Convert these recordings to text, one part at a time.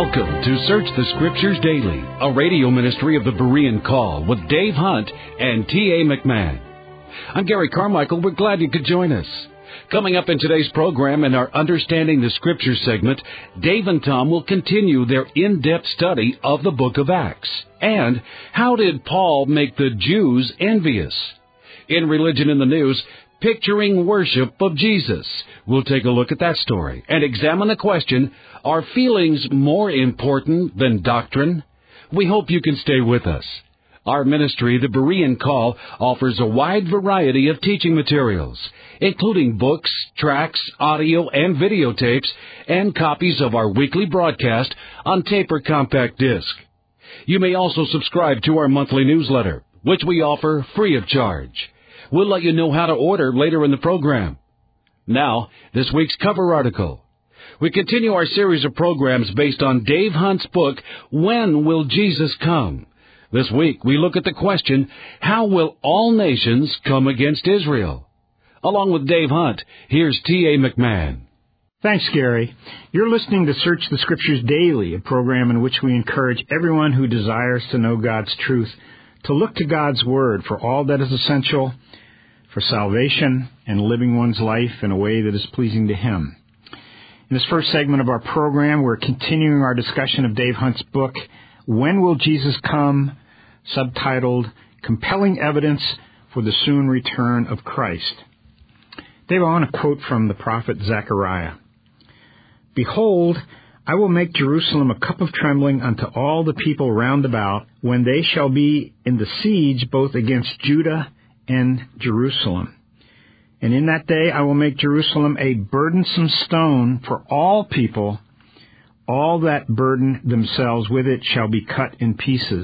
Welcome to Search the Scriptures Daily, a radio ministry of the Berean Call with Dave Hunt and T.A. McMahon. I'm Gary Carmichael. We're glad you could join us. Coming up in today's program in our Understanding the Scriptures segment, Dave and Tom will continue their in-depth study of the book of Acts. And how did Paul make the Jews envious? In Religion in the News, Picturing Worship of Jesus. We'll take a look at that story and examine the question, are feelings more important than doctrine? We hope you can stay with us. Our ministry, the Berean Call, offers a wide variety of teaching materials, including books, tracts, audio, and videotapes, and copies of our weekly broadcast on tape or compact disc. You may also subscribe to our monthly newsletter, which we offer free of charge. We'll let you know how to order later in the program. Now, this week's cover article. We continue our series of programs based on Dave Hunt's book, When Will Jesus Come? This week, we look at the question, how will all nations come against Israel? Along with Dave Hunt, here's T.A. McMahon. Thanks, Gary. You're listening to Search the Scriptures Daily, a program in which we encourage everyone who desires to know God's truth to look to God's Word for all that is essential for salvation and living one's life in a way that is pleasing to Him. In this first segment of our program, we're continuing our discussion of Dave Hunt's book, When Will Jesus Come?, subtitled, Compelling Evidence for the Soon Return of Christ. Dave, I want to quote from the prophet Zechariah. Behold, I will make Jerusalem a cup of trembling unto all the people round about, when they shall be in the siege both against Judah and Jerusalem. And in that day I will make Jerusalem a burdensome stone for all people. All that burden themselves with it shall be cut in pieces.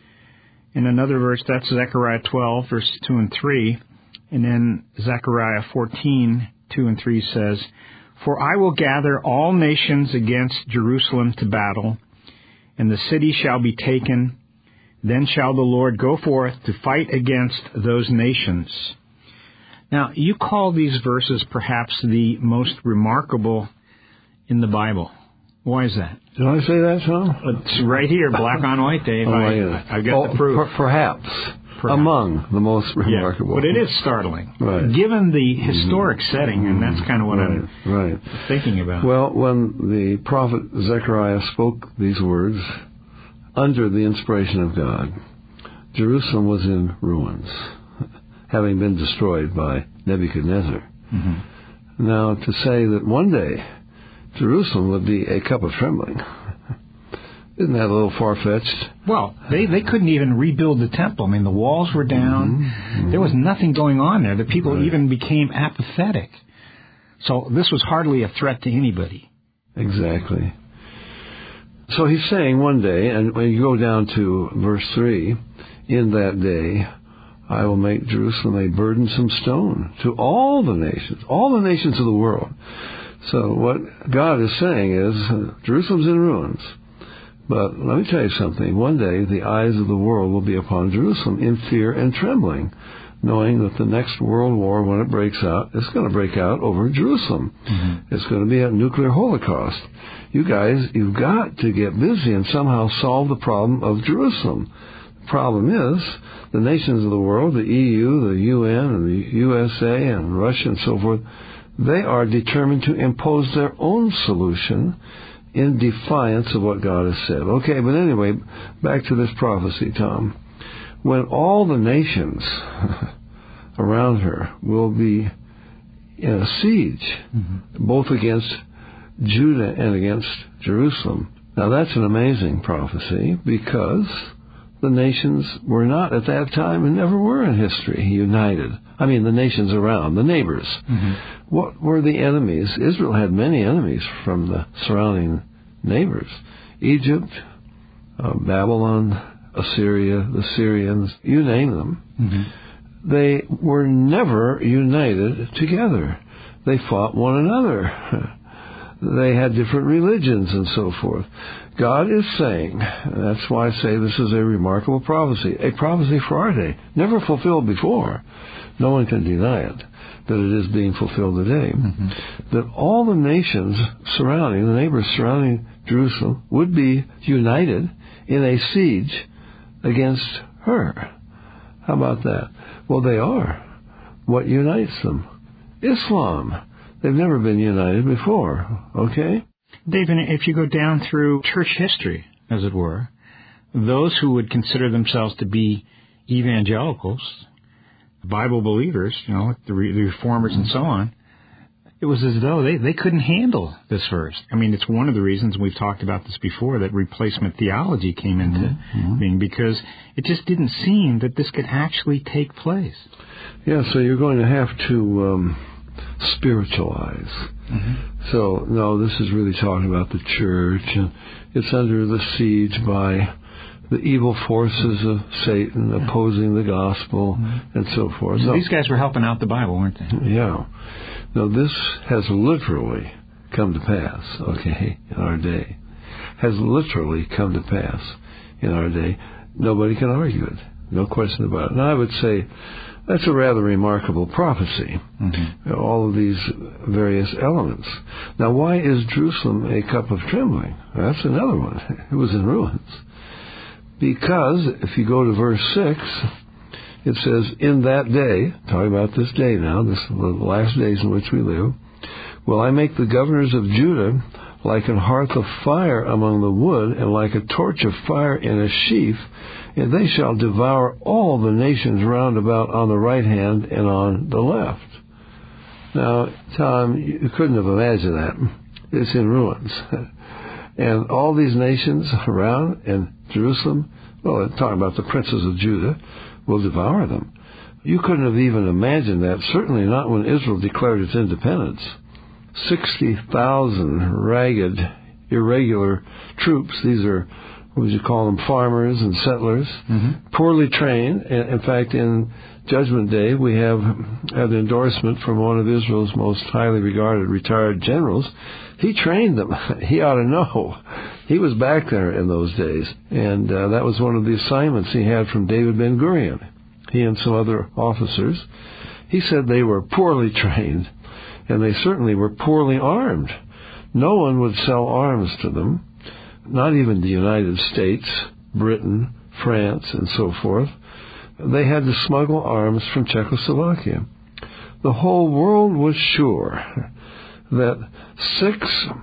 In another verse, that's Zechariah 12, verses 2 and 3. And then Zechariah 14, 2 and 3 says, For I will gather all nations against Jerusalem to battle, and the city shall be taken. Then shall the Lord go forth to fight against those nations. Now, you call these verses perhaps the most remarkable in the Bible. Why is that? Did I say that, Tom? It's right here, black on white, Dave. I've got the proof. Perhaps among the most remarkable. Yeah, but it is startling, right, given the historic setting, and that's kind of what I'm thinking about. Well, when the prophet Zechariah spoke these words under the inspiration of God, Jerusalem was in ruins, having been destroyed by Nebuchadnezzar. Mm-hmm. Now, to say that one day Jerusalem would be a cup of trembling, isn't that a little far-fetched? Well, they couldn't even rebuild the temple. I mean, the walls were down. Mm-hmm. There was nothing going on there. The people even became apathetic. So this was hardly a threat to anybody. Exactly. So he's saying one day, and when you go down to verse 3, in that day I will make Jerusalem a burdensome stone to all the nations of the world. So what God is saying is, Jerusalem's in ruins. But let me tell you something. One day the eyes of the world will be upon Jerusalem in fear and trembling, knowing that the next world war, when it breaks out, it's going to break out over Jerusalem. Mm-hmm. It's going to be a nuclear holocaust. You guys, you've got to get busy and somehow solve the problem of Jerusalem. The problem is, the nations of the world, the EU, the UN, and the USA, and Russia, and so forth, they are determined to impose their own solution in defiance of what God has said. Okay, but anyway, back to this prophecy, Tom. When all the nations around her will be in a siege, both against Judah and against Jerusalem. Now that's an amazing prophecy, because the nations were not at that time, and never were in history, united. I mean, the nations around, the neighbors. Mm-hmm. What were the enemies? Israel had many enemies from the surrounding neighbors. Egypt, Babylon, Assyria, the Syrians, you name them. Mm-hmm. They were never united together. They fought one another. They had different religions and so forth. God is saying, that's why I say this is a remarkable prophecy, a prophecy for our day, never fulfilled before. No one can deny it, that it is being fulfilled today. Mm-hmm. That all the nations surrounding, the neighbors surrounding Jerusalem, would be united in a siege against her. How about that? Well, they are. What unites them? Islam. They've never been united before, okay? David, if you go down through church history, as it were, those who would consider themselves to be evangelicals, Bible believers, the reformers and so on, it was as though they couldn't handle this verse. I mean, it's one of the reasons, we've talked about this before, that replacement theology came into being, because it just didn't seem that this could actually take place. Yeah, so you're going to have to spiritualize. So, no, this is really talking about the church, and it's under the siege by the evil forces of Satan opposing the gospel and so forth. So these guys were helping out the Bible, weren't they? Yeah. Now, this has literally come to pass, okay, in our day. Has literally come to pass in our day. Nobody can argue it. No question about it. Now, I would say that's a rather remarkable prophecy, all of these various elements. Now, why is Jerusalem a cup of trembling? That's another one. It was in ruins. Because, if you go to verse 6, it says, in that day, talking about this day now, this is the last days in which we live, will I make the governors of Judah like an hearth of fire among the wood, and like a torch of fire in a sheaf, and they shall devour all the nations round about on the right hand and on the left. Now, Tom, you couldn't have imagined that. It's in ruins. And all these nations around, and Jerusalem, well, talking about the princes of Judah, will devour them. You couldn't have even imagined that, certainly not when Israel declared its independence. 60,000 ragged, irregular troops. These are, what would you call them, farmers and settlers, poorly trained. In fact, in Judgment Day, we have an endorsement from one of Israel's most highly regarded retired generals. He trained them. He ought to know. He was back there in those days, and that was one of the assignments he had from David Ben-Gurion. He and some other officers. He said they were poorly trained, and they certainly were poorly armed. No one would sell arms to them, not even the United States, Britain, France, and so forth. They had to smuggle arms from Czechoslovakia. The whole world was sure that 6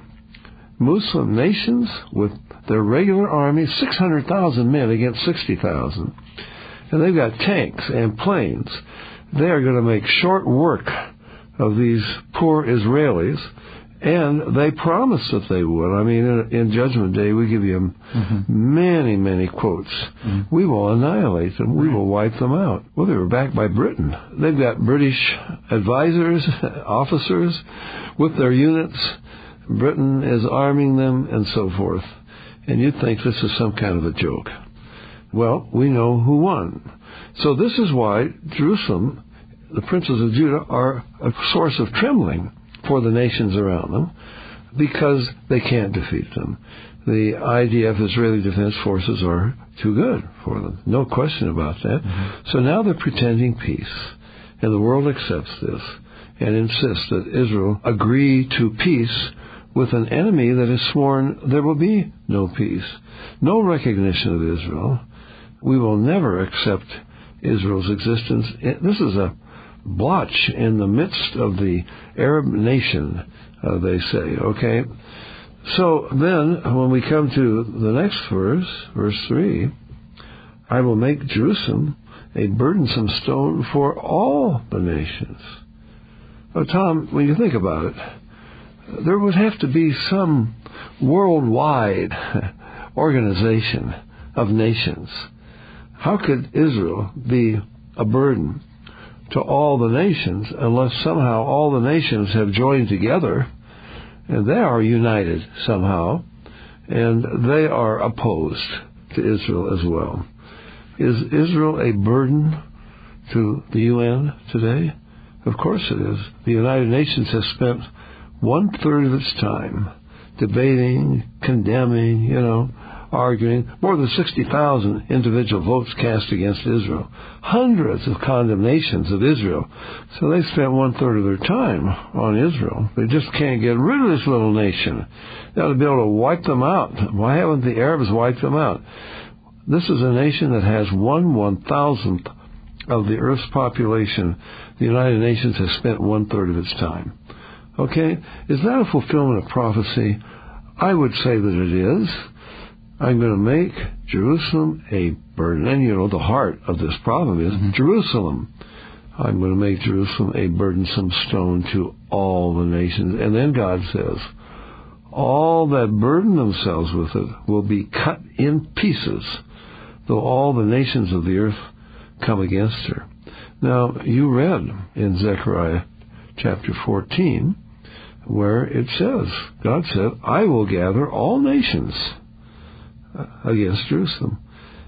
Muslim nations with their regular army, 600,000 men against 60,000, and they've got tanks and planes. They are going to make short work of these poor Israelis, and they promised that they would. I mean, in Judgment Day, we give you many, many quotes. We will annihilate them. We will wipe them out. Well, they were backed by Britain. They've got British advisors, officers with their units. Britain is arming them and so forth. And you'd think this is some kind of a joke. Well, we know who won. So this is why Jerusalem, the princes of Judah, are a source of trembling for the nations around them, because they can't defeat them. The IDF, Israeli Defense Forces, are too good for them. No question about that. So now they're pretending peace, and the world accepts this and insists that Israel agree to peace with an enemy that has sworn there will be no peace, no recognition of Israel. We will never accept Israel's existence. This is a blotch in the midst of the Arab nation, they say, okay? So then, when we come to the next verse, verse 3, I will make Jerusalem a burdensome stone for all the nations. Oh, Tom, when you think about it, there would have to be some worldwide organization of nations. How could Israel be a burden to all the nations unless somehow all the nations have joined together and they are united somehow and they are opposed to Israel as well? Is Israel a burden to the UN today? Of course it is. The United Nations has spent 1/3 of its time debating, condemning, arguing, more than 60,000 individual votes cast against Israel, hundreds of condemnations of Israel. So they spent one-third of their time on Israel. They just can't get rid of this little nation. They ought to be able to wipe them out. Why haven't the Arabs wiped them out? This is a nation that has 1/1,000th of the Earth's population. The United Nations has spent one-third of its time. Okay? Is that a fulfillment of prophecy? I would say that it is. I'm going to make Jerusalem a burden. And, you know, the heart of this problem is Jerusalem. I'm going to make Jerusalem a burdensome stone to all the nations. And then God says, all that burden themselves with it will be cut in pieces, though all the nations of the earth come against her. Now, you read in Zechariah chapter 14, where it says, God said, I will gather all nations against Jerusalem.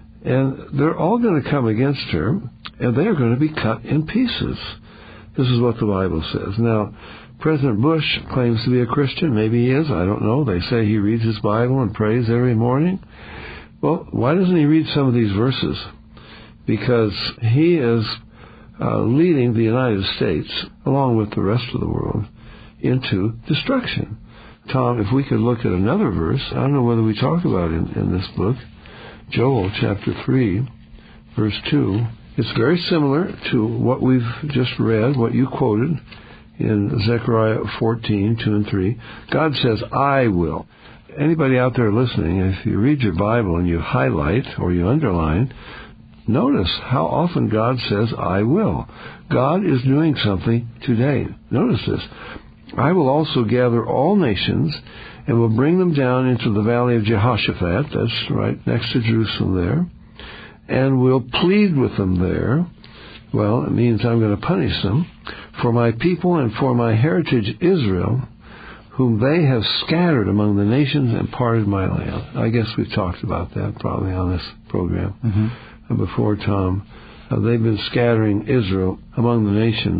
And they're all going to come against her, and they are going to be cut in pieces. This is what the Bible says. Now, President Bush claims to be a Christian. Maybe he is. I don't know. They say he reads his Bible and prays every morning. Well, why doesn't he read some of these verses? Because he is leading the United States, along with the rest of the world, into destruction. Tom, if we could look at another verse, I don't know whether we talk about it in this book, Joel chapter 3, verse 2. It's very similar to what we've just read, what you quoted in Zechariah 14, 2 and 3. God says, I will. Anybody out there listening, if you read your Bible and you highlight or you underline, notice how often God says, I will. God is doing something today. Notice this. I will also gather all nations and will bring them down into the valley of Jehoshaphat, that's right next to Jerusalem there, and will plead with them there. Well, it means I'm going to punish them for my people and for my heritage Israel, whom they have scattered among the nations and parted my land. I guess we've talked about that probably on this program before, Tom. They've been scattering Israel among the nations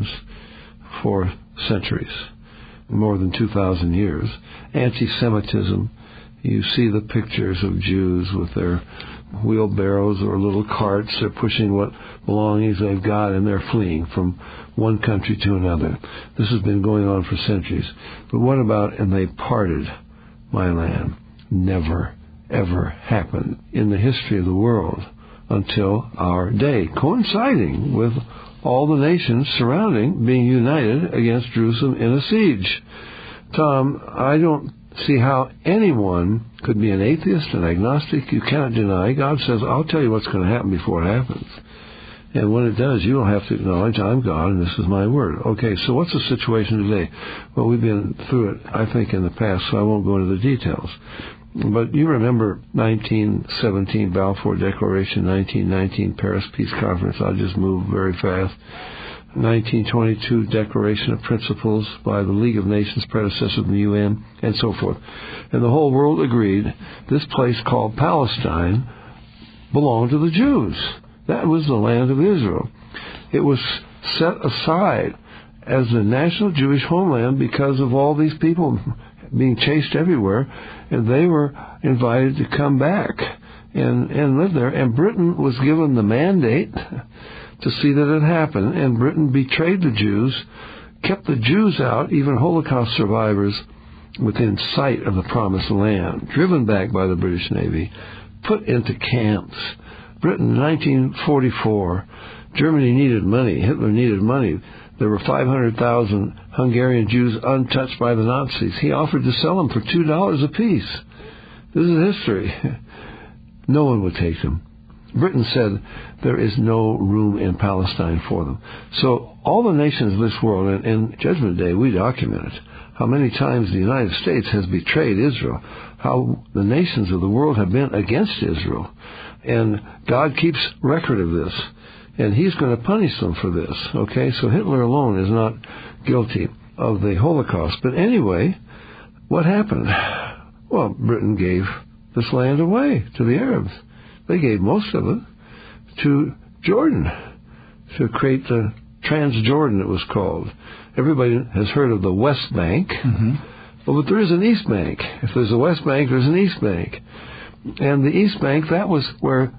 for centuries, more than 2,000 years. Anti-Semitism. You see the pictures of Jews with their wheelbarrows or little carts. They're pushing what belongings they've got, and they're fleeing from one country to another. This has been going on for centuries. But what about, and they parted my land? Never, ever happened in the history of the world until our day, coinciding with all the nations surrounding being united against Jerusalem in a siege. Tom, I don't see how anyone could be an atheist, an agnostic. You cannot deny. God says, I'll tell you what's going to happen before it happens. And when it does, you don't have to acknowledge I'm God and this is my word. Okay, so what's the situation today? Well, we've been through it, I think, in the past, so I won't go into the details. But you remember 1917 Balfour Declaration, 1919 Paris Peace Conference. I'll just move very fast. 1922 Declaration of Principles by the League of Nations, predecessor of the UN, and so forth. And the whole world agreed this place called Palestine belonged to the Jews. That was the land of Israel. It was set aside as the national Jewish homeland because of all these people being chased everywhere, and they were invited to come back and live there. And Britain was given the mandate to see that it happened, and Britain betrayed the Jews, kept the Jews out, even Holocaust survivors, within sight of the Promised Land, driven back by the British Navy, put into camps. Britain, 1944, Germany needed money. Hitler needed money. There were 500,000 Hungarian Jews untouched by the Nazis. He offered to sell them for $2 apiece. This is history. No one would take them. Britain said there is no room in Palestine for them. So all the nations of this world, and in Judgment Day we document it, how many times the United States has betrayed Israel, how the nations of the world have been against Israel. And God keeps record of this. And he's going to punish them for this. Okay, so Hitler alone is not guilty of the Holocaust. But anyway, what happened? Well, Britain gave this land away to the Arabs. They gave most of it to Jordan to create the Transjordan, it was called. Everybody has heard of the West Bank. Well, but there is an East Bank. If there's a West Bank, there's an East Bank. And the East Bank, that was where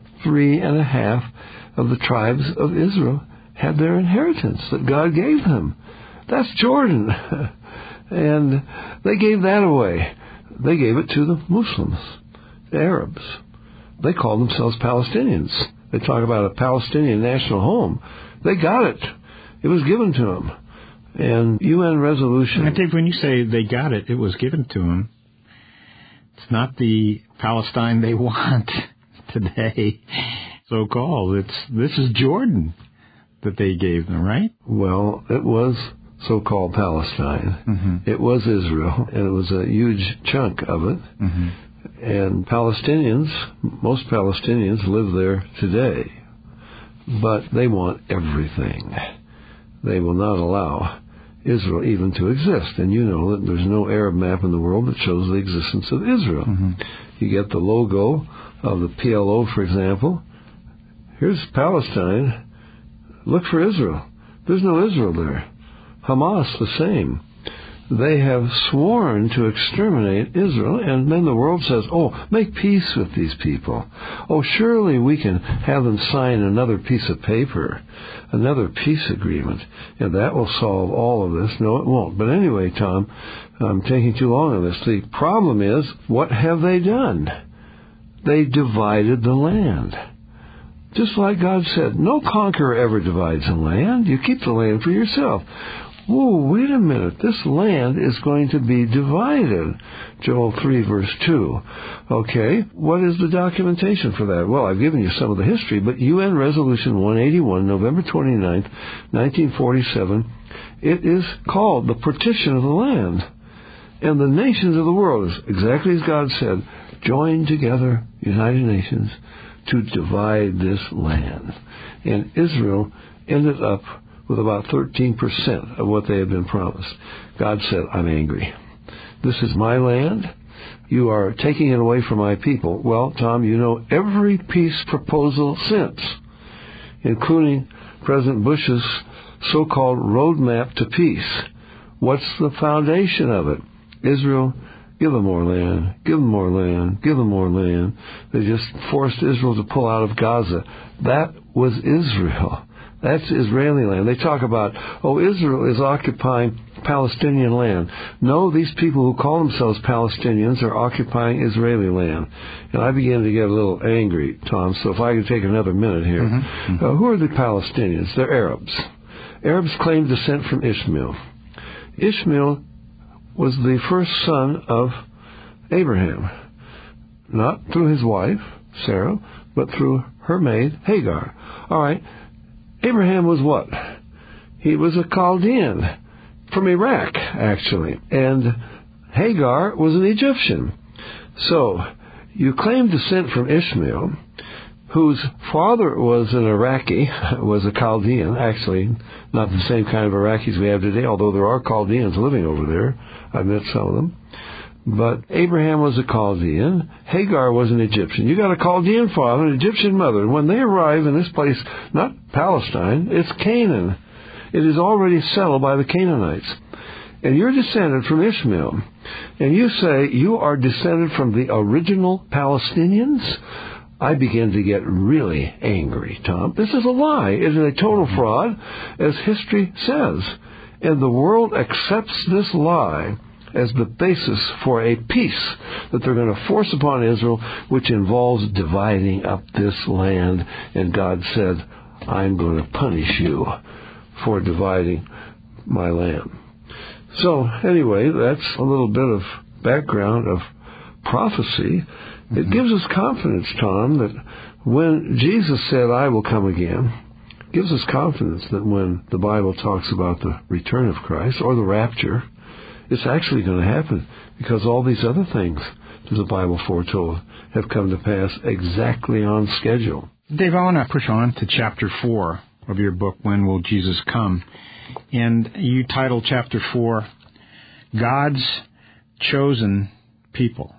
3.5 of the tribes of Israel had their inheritance that God gave them. That's Jordan. And they gave that away. They gave it to the Muslims, the Arabs. They call themselves Palestinians. They talk about a Palestinian national home. They got it. It was given to them. And UN resolution... I think when you say they got it, it was given to them. It's not the Palestine they want today, so-called. This is Jordan that they gave them, right? Well, it was so-called Palestine. Mm-hmm. It was Israel, and it was a huge chunk of it. Mm-hmm. And Palestinians, most Palestinians live there today, but they want everything. They will not allow Israel even to exist. And you know that there's no Arab map in the world that shows the existence of Israel. Mm-hmm. You get the logo of the PLO, for example. Here's Palestine. Look for Israel. There's no Israel there. Hamas, the same. They have sworn to exterminate Israel, and then the world says, oh, make peace with these people. Oh, surely we can have them sign another piece of paper, another peace agreement, and that will solve all of this. No, it won't. But anyway, Tom, I'm taking too long on this. The problem is, what have they done? They divided the land. Just like God said, no conqueror ever divides the land. You keep the land for yourself. Whoa, wait a minute. This land is going to be divided. Joel 3, verse 2. Okay, what is the documentation for that? Well, I've given you some of the history, but UN Resolution 181, November 29th, 1947, it is called the Partition of the Land. And the nations of the world, exactly as God said, joined together, United Nations, to divide this land. And Israel ended up with about 13% of what they had been promised. God said, I'm angry. This is my land. You are taking it away from my people. Well, Tom, you know every peace proposal since, including President Bush's so-called roadmap to peace. What's the foundation of it? Israel, give them more land, give them more land, give them more land. They just forced Israel to pull out of Gaza. That was Israel. That's Israeli land. They talk about, Israel is occupying Palestinian land. No, these people who call themselves Palestinians are occupying Israeli land. And I begin to get a little angry, Tom, so if I could take another minute here. Mm-hmm. Mm-hmm. Who are the Palestinians? They're Arabs. Arabs claim descent from Ishmael. Ishmael was the first son of Abraham, not through his wife, Sarah, but through her maid, Hagar. All right. Abraham was what? He was a Chaldean from Iraq, actually. And Hagar was an Egyptian. So, you claim descent from Ishmael, whose father was an Iraqi, was a Chaldean, actually, not the same kind of Iraqis we have today, although there are Chaldeans living over there. I've met some of them. But Abraham was a Chaldean. Hagar was an Egyptian. You got a Chaldean father, an Egyptian mother. And when they arrive in this place, not Palestine, it's Canaan. It is already settled by the Canaanites. And you're descended from Ishmael. And you say you are descended from the original Palestinians? I begin to get really angry, Tom. This is a lie. It is a total fraud, as history says. And the world accepts this lie as the basis for a peace that they're going to force upon Israel, which involves dividing up this land. And God said, I'm going to punish you for dividing my land. So, anyway, that's a little bit of background of prophecy. It gives us confidence, Tom, that when Jesus said, I will come again, it gives us confidence that when the Bible talks about the return of Christ or the rapture, it's actually going to happen because all these other things that the Bible foretold have come to pass exactly on schedule. Dave, I want to push on to chapter 4 of your book, When Will Jesus Come? And you titled chapter 4, God's Chosen People.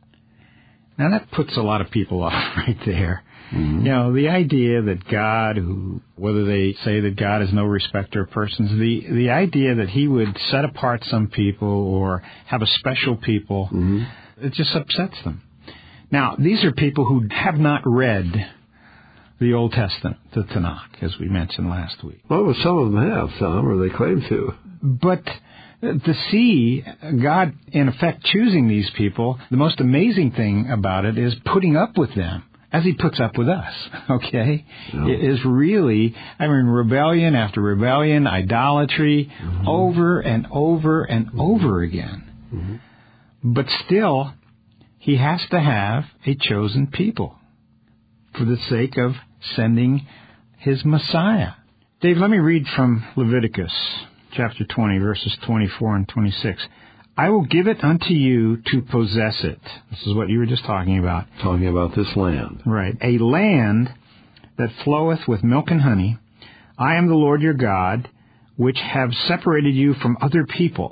Now that puts a lot of people off right there. Mm-hmm. You know, the idea that God, whether they say that God is no respecter of persons, the idea that he would set apart some people or have a special people, it just upsets them. Now, these are people who have not read the Old Testament, the Tanakh, as we mentioned last week. Well, some of them have, Tom, or they claim to. But to see God, in effect, choosing these people, the most amazing thing about it is putting up with them, as He puts up with us, okay? Yeah. It is really, rebellion after rebellion, idolatry, over and over and over again. Mm-hmm. But still, He has to have a chosen people for the sake of sending His Messiah. Dave, let me read from Leviticus chapter 20, verses 24 and 26. I will give it unto you to possess it. This is what you were just talking about. Talking about this land. Right. A land that floweth with milk and honey. I am the Lord your God, which have separated you from other people.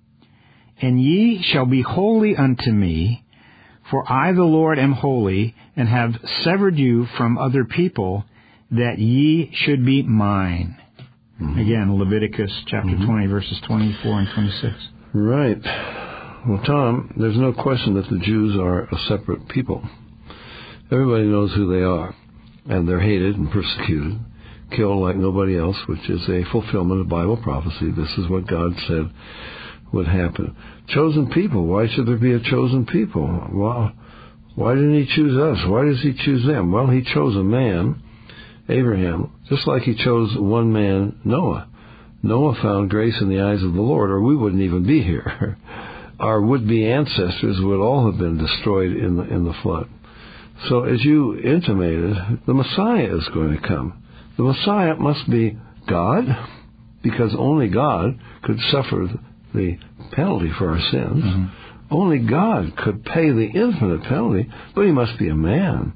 And ye shall be holy unto me, for I the Lord am holy, and have severed you from other people, that ye should be mine. Mm-hmm. Again, Leviticus chapter 20, verses 24 and 26. Right. Well, Tom, there's no question that the Jews are a separate people. Everybody knows who they are, and they're hated and persecuted, killed like nobody else, which is a fulfillment of Bible prophecy. This is what God said would happen. Chosen people. Why should there be a chosen people? Well, why didn't He choose us? Why does He choose them? Well, He chose a man, Abraham, just like He chose one man, Noah. Noah found grace in the eyes of the Lord, or we wouldn't even be here. Our would-be ancestors would all have been destroyed in the flood. So as you intimated, the Messiah is going to come. The Messiah must be God, because only God could suffer the penalty for our sins. Mm-hmm. Only God could pay the infinite penalty, but He must be a man,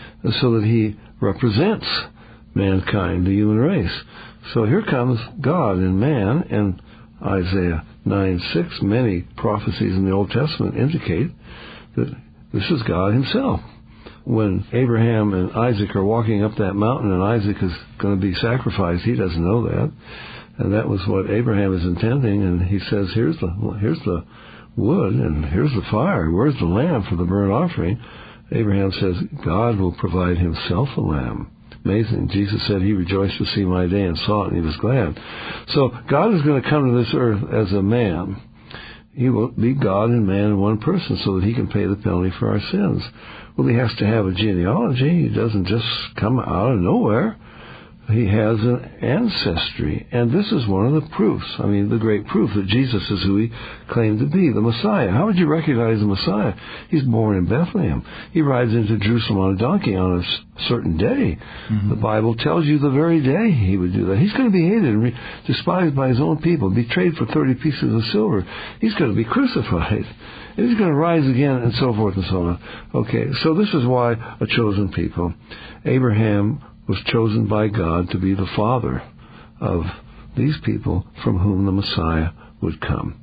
so that He represents mankind, the human race. So here comes God in man, and Isaiah 9:6, many prophecies in the Old Testament indicate that this is God Himself. When Abraham and Isaac are walking up that mountain and Isaac is going to be sacrificed, he doesn't know that. And that was what Abraham is intending, and he says, here's the wood, and here's the fire. Where's the lamb for the burnt offering? Abraham says, God will provide Himself a lamb. Amazing. Jesus said He rejoiced to see my day and saw it, and He was glad. So God is going to come to this earth as a man. He will be God and man in one person so that He can pay the penalty for our sins. Well, He has to have a genealogy. He doesn't just come out of nowhere. He has an ancestry. And this is one of the proofs, the great proof that Jesus is who He claimed to be, the Messiah. How would you recognize the Messiah? He's born in Bethlehem. He rides into Jerusalem on a donkey on a certain day. Mm-hmm. The Bible tells you the very day He would do that. He's going to be hated and despised by His own people, betrayed for 30 pieces of silver. He's going to be crucified. And He's going to rise again, and so forth and so on. Okay, so this is why a chosen people. Abraham was chosen by God to be the father of these people from whom the Messiah would come.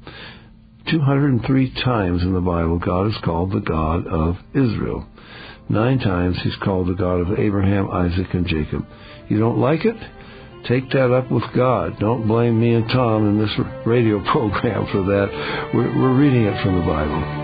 203 times in the Bible, God is called the God of Israel. 9 times He's called the God of Abraham, Isaac, and Jacob. You don't like it? Take that up with God. Don't blame me and Tom in this radio program for that. We're reading it from the Bible.